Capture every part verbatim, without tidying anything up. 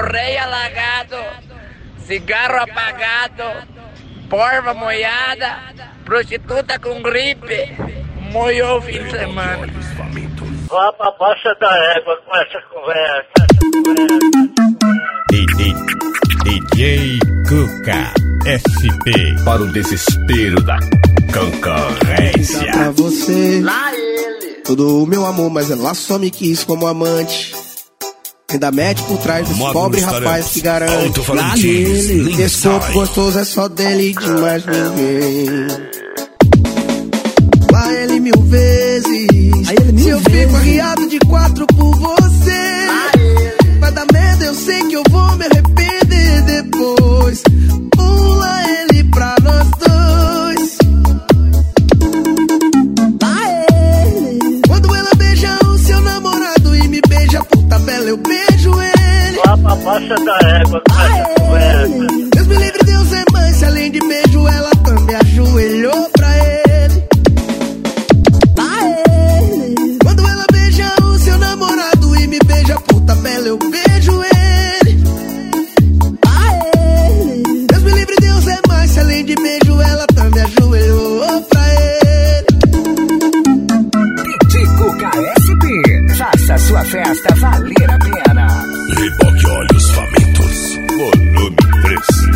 correia alagado, cigarro apagado, porva molhada, prostituta com gripe. Moiou o fim de semana. Vá pra baixa da égua com essa conversa. D J, D J Cuca S P para o desespero da concorrência. Pra você, Lá ele. todo o meu amor, mas ela só me quis como amante. Ainda mete por trás desse Módulos pobre Tarefas, rapaz que garante. alto-falantes, Ele, esse corpo Lindsay. gostoso é só dele e de mais ninguém. Lá ele mil vezes. Se eu fico arriado de quatro por você, vai dar merda, eu sei que eu vou me arrepender depois. Pula ele pra nós dois. Quando ela beija o seu namorado e me beija por tabela, eu beijo ele. Vá pra baixa da égua com essa conversa. Deus me livre, Deus é mãe, se além de beijo ela também ajoelhou pra ele. Quando ela beija o seu namorado e me beija por tabela, eu beijo ele. Deus me livre, Deus é mais, se além de beijo ela também ajoelhou pra ele. D J Cuca S P, faça sua festa valer a pena. Reboque Olhos Famintos, volume três.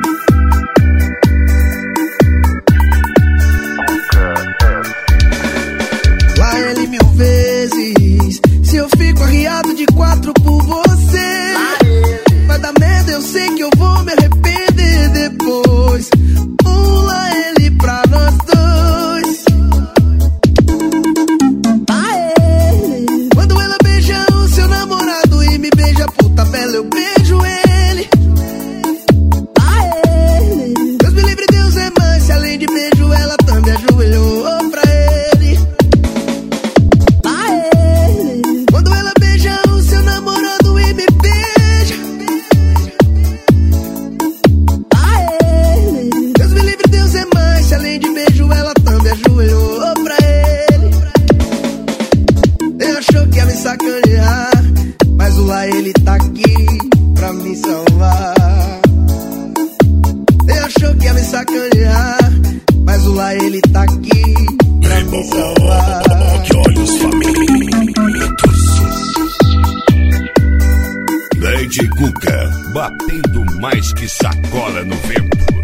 Lá ele mil vezes. Se eu fico arriado de quatro por você, vai dar merda, eu sei que eu vou me arrepender depois. Pula ele pra nós dois. Quando ela beija o seu namorado e me beija por tabela, eu beijo ele. Deus me livre, Deus é mais, se além de beijo ela também ajoelhou pra ele. Quando ela beija o seu namorado e me beija, Deus me livre, Deus é mais, se além de beijo ela também ajoelhou pra ele. Ele achou que ia me sacanear, mas o lá ele tá aqui pra me salvar. Ele achou que ia me sacanear, mas o lá ele tá aqui pra me salvar. Reboque Olhos Famintos. D J Cuca, batendo mais que sacola no vento.